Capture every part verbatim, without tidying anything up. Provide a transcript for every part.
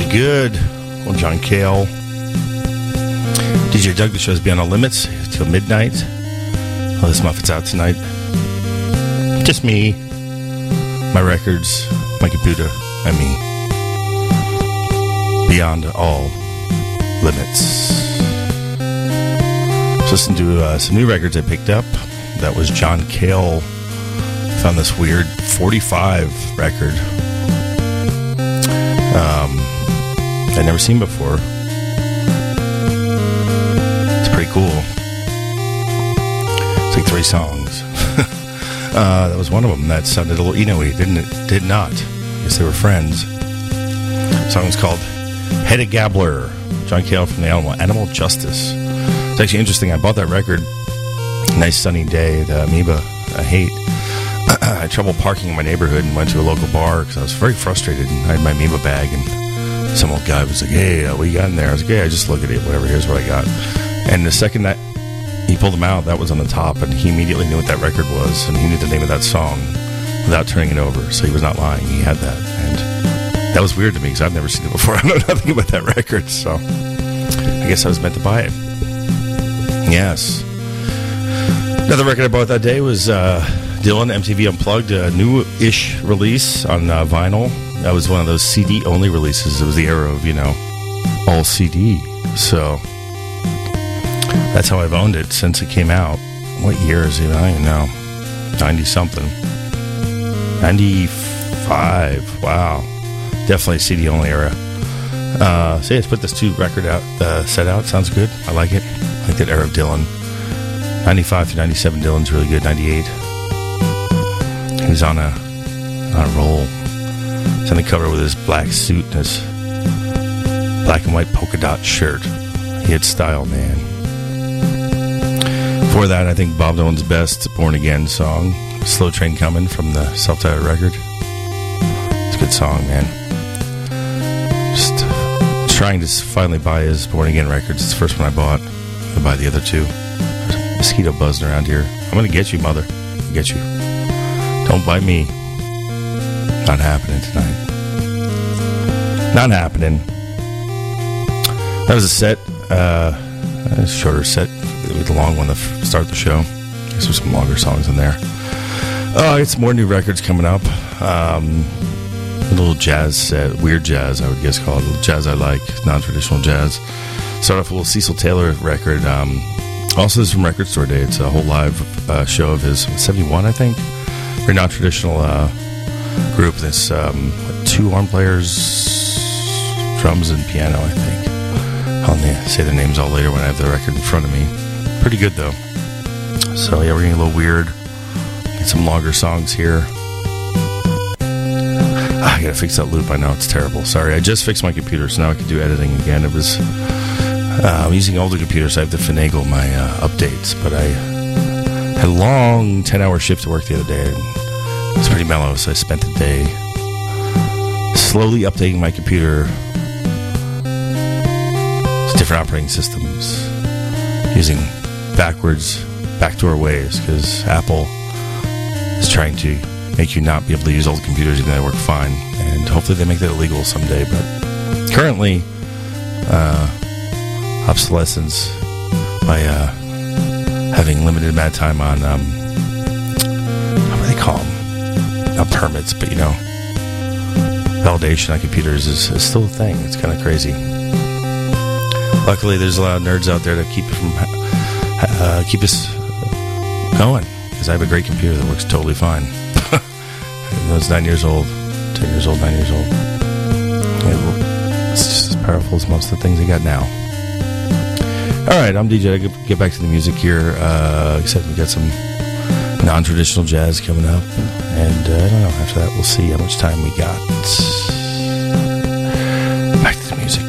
Good. Well, John Cale. D J Doug, the show's Beyond All Limits till midnight. Well, this Muffet's out tonight. Just me, my records, my computer, and me. Beyond All Limits. Just listen to uh, some new records I picked up. That was John Cale. Found this weird forty-five record. Um, I'd never seen before. It's pretty cool. It's like three songs. uh, that was one of them. That sounded a little Eno-y, didn't it? Did not. I guess they were friends. The song was called Hedda Gabler. John Cale from the album Animal Justice. It's actually interesting. I bought that record. Nice sunny day. The Amoeba I hate. I had trouble parking in my neighborhood and went to a local bar because I was very frustrated. And I had my Amoeba bag, and some old guy was like, "Hey, uh, what you got in there?" I was like, "Yeah, I just look at it. Whatever. Here's what I got." And the second that he pulled them out, that was on the top, and he immediately knew what that record was, and he knew the name of that song without turning it over. So he was not lying. He had that, and that was weird to me because I've never seen it before. I know nothing about that record, so I guess I was meant to buy it. Yes. Another record I bought that day was uh, Dylan, M T V Unplugged, a new-ish release on uh, vinyl. That was one of those C D-only releases. It was the era of, you know, all C D. So that's how I've owned it since it came out. What year is it? I don't even know. ninety-something. ninety-five. Wow. Definitely C D-only era. Uh, so yeah, let's put this two record out, uh, set out. Sounds good. I like it. I like that era of Dylan. ninety-five through ninety-seven, Dylan's really good. ninety-eight, he was on a on a roll. He's on the cover with his black suit and his black and white polka dot shirt. He had style, man. Before that, I think Bob Dylan's best Born Again song, Slow Train Coming, from the self-titled record. It's a good song, man. Just trying to finally buy his Born Again records. It's the first one I bought. I'll buy the other two. Mosquito buzzing around here. I'm gonna get you, mother. I'll get you. Don't bite me. Not happening tonight. Not happening. That was a set. Uh, a shorter set. It was a long one to f- start the show. There's some longer songs in there. Oh, it's more new records coming up. Um, a little jazz set. Weird jazz, I would guess call it. A little jazz I like. Non-traditional jazz. Start off with a little Cecil Taylor record. Um... Also, this is from Record Store Day. It's a whole live uh, show of his, seventy-one, I think. Very non-traditional uh, group. This um, two horn players, drums and piano, I think. I'll say the names all later when I have the record in front of me. Pretty good, though. So, yeah, we're getting a little weird. Get some longer songs here. Ah, I gotta fix that loop. I know, it's terrible. Sorry, I just fixed my computer, so now I can do editing again. It was... Uh, I'm using older computers, so I have to finagle my uh, updates, but I had a long ten-hour shift to work the other day, and it was pretty mellow, so I spent the day slowly updating my computer to different operating systems, using backwards, backdoor ways, because Apple is trying to make you not be able to use old computers even though they work fine, and hopefully they make that illegal someday, but currently... Uh, obsolescence by uh, having limited amount of time on um, how do they call them? Not permits, but you know, validation on computers is, is still a thing. It's kind of crazy. Luckily, there's a lot of nerds out there to keep it from uh, keep us going, because I have a great computer that works totally fine. Even though it's nine years old, ten years old, nine years old. Yeah, well, it's just as powerful as most of the things I got now. All right, I'm D J. I get back to the music here. Uh, except we got some non-traditional jazz coming up, and uh, I don't know. After that, we'll see how much time we got. Back to the music.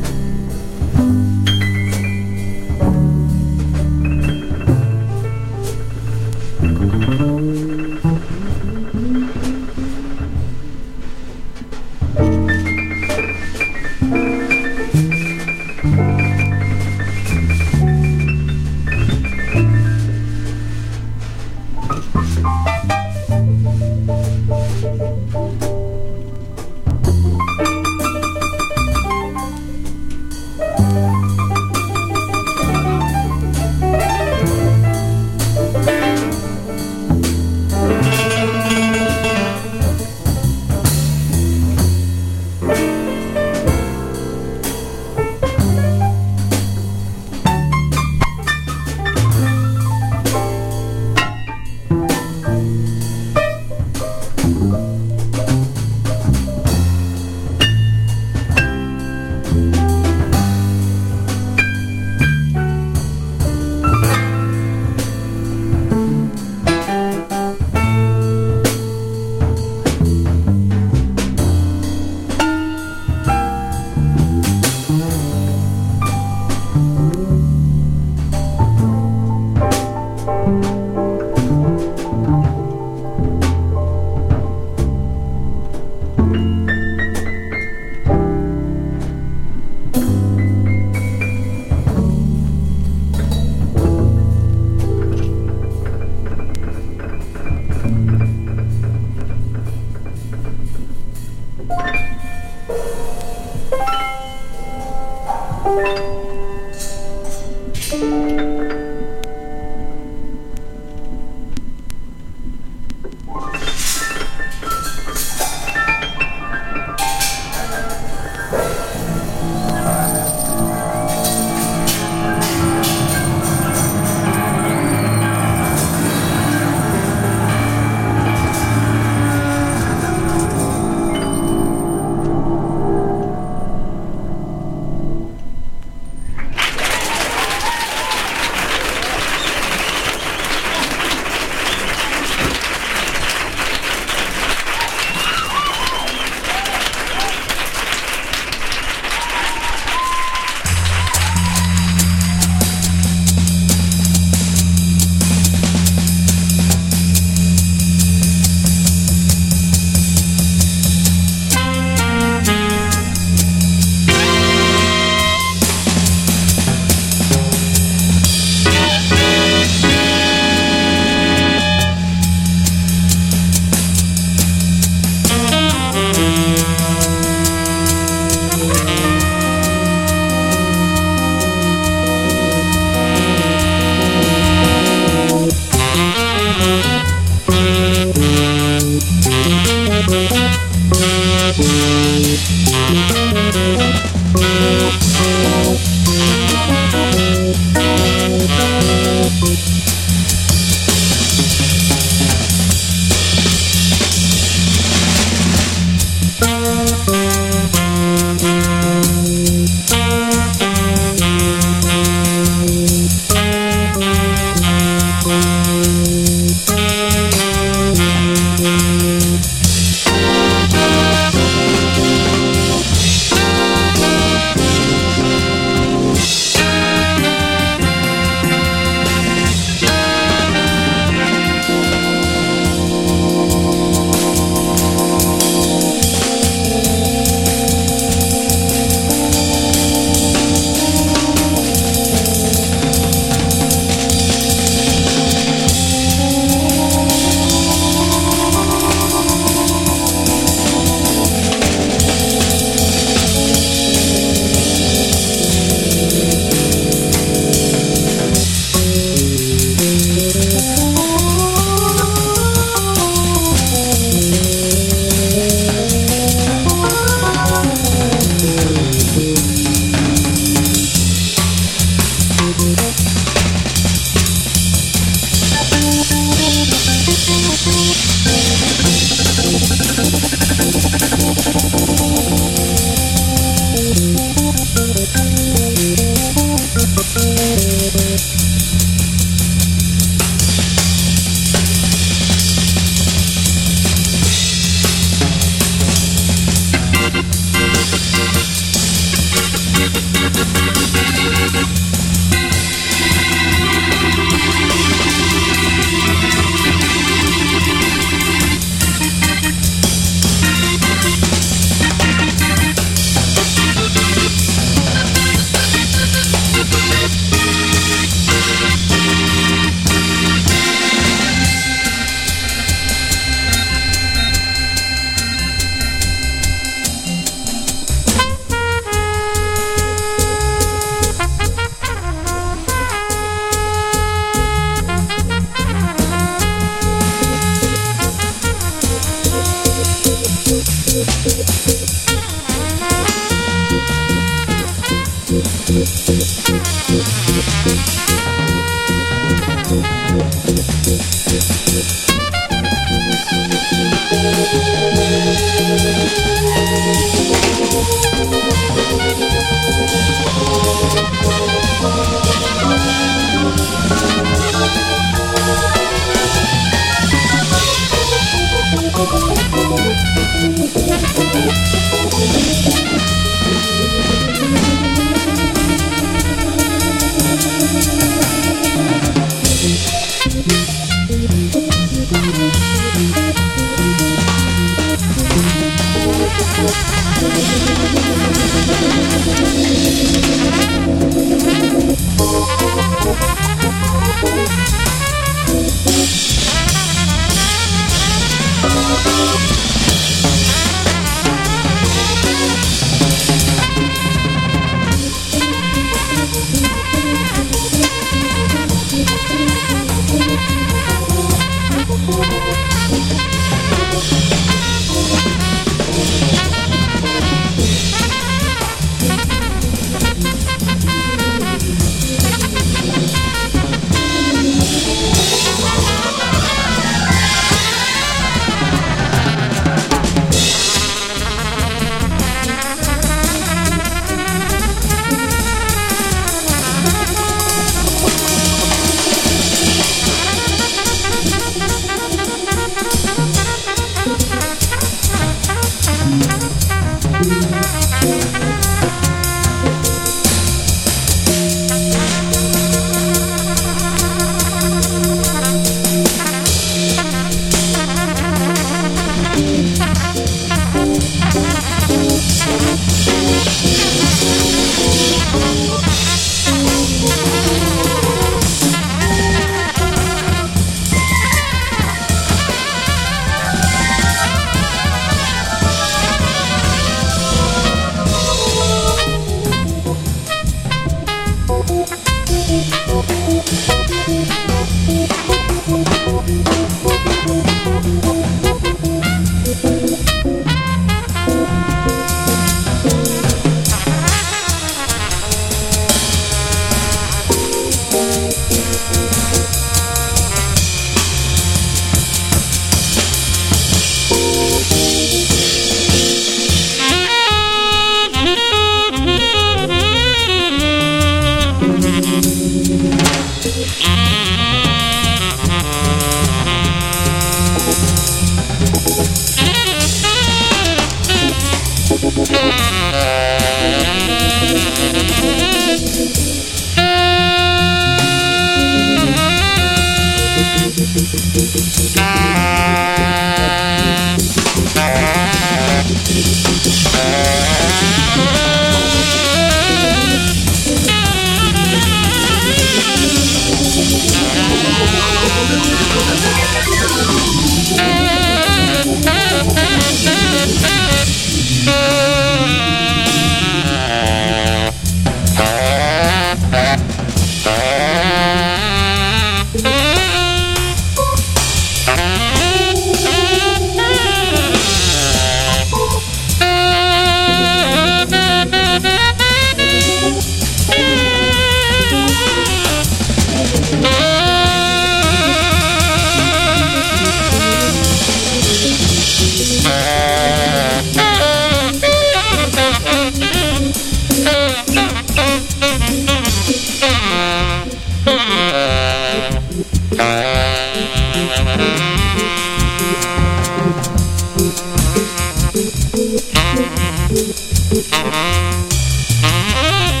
Mm-hmm.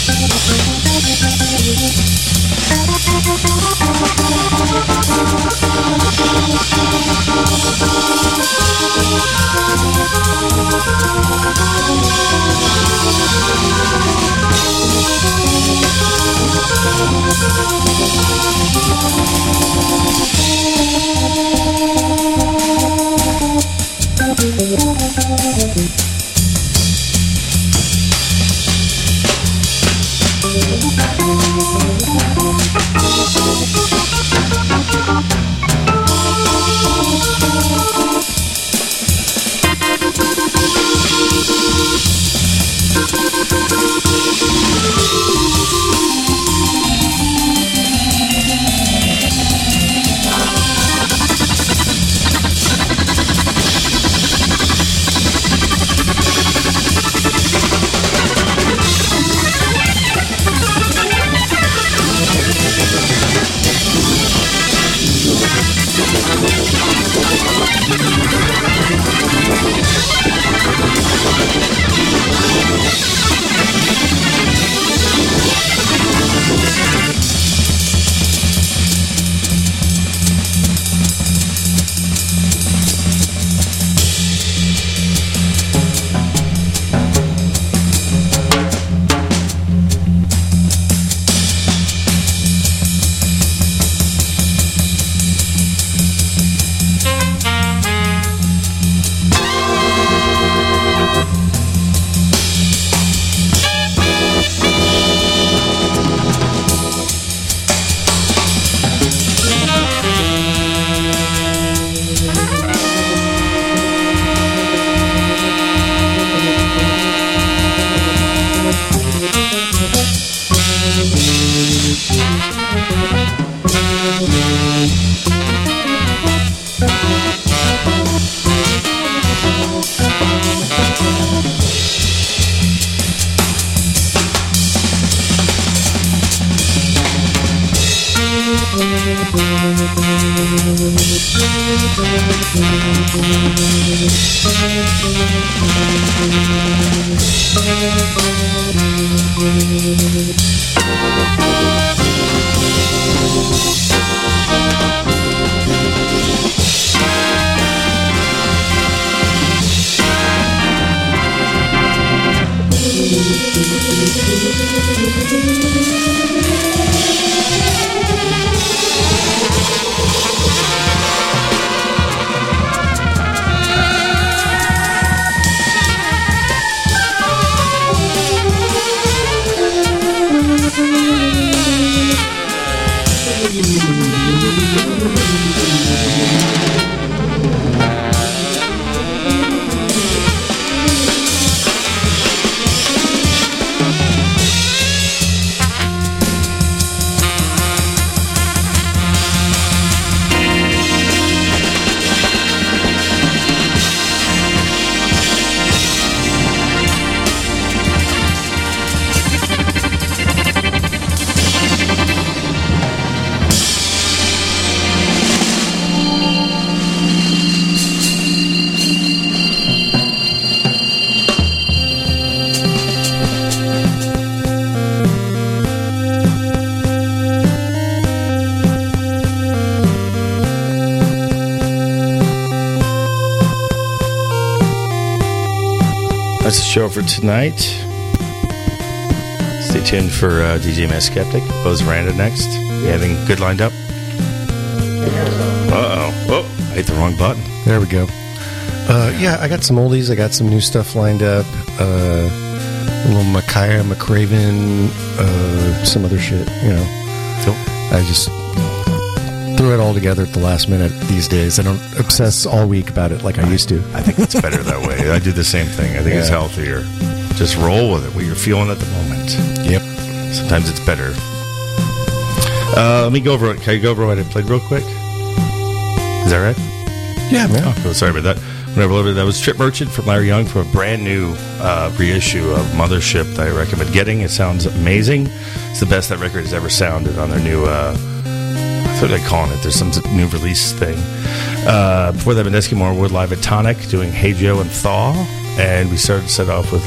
That's the show for tonight. Stay tuned for uh, D J Mass Skeptic. Bose Randa next. You anything good lined up? Uh-oh. Oh, I hit the wrong button. There we go. Uh, yeah, I got some oldies. I got some new stuff lined up. Uh, a little Micaiah McRaven, uh, some other shit, you know. Cool. I just threw it all together at the last minute these days. I don't obsess all week about it like I used to. I think it's better that way. I do the same thing. I think yeah. It's healthier. Just roll with it, what you're feeling at the moment. Yep. Sometimes it's better. Uh, let me go over it. Can I go over what I played real quick? Is that right? Yeah, man. Oh, cool. Sorry about that. Whenever I loaded, that was Trip Merchant from Larry Young for a brand new uh, reissue of Mothership that I recommend getting. It sounds amazing. It's the best that record has ever sounded on their new, uh, I thought they're calling it. There's some new release thing. Uh, before that, Eskimo Wood live at Tonic doing Hey Joe and Thaw. And we started to set off with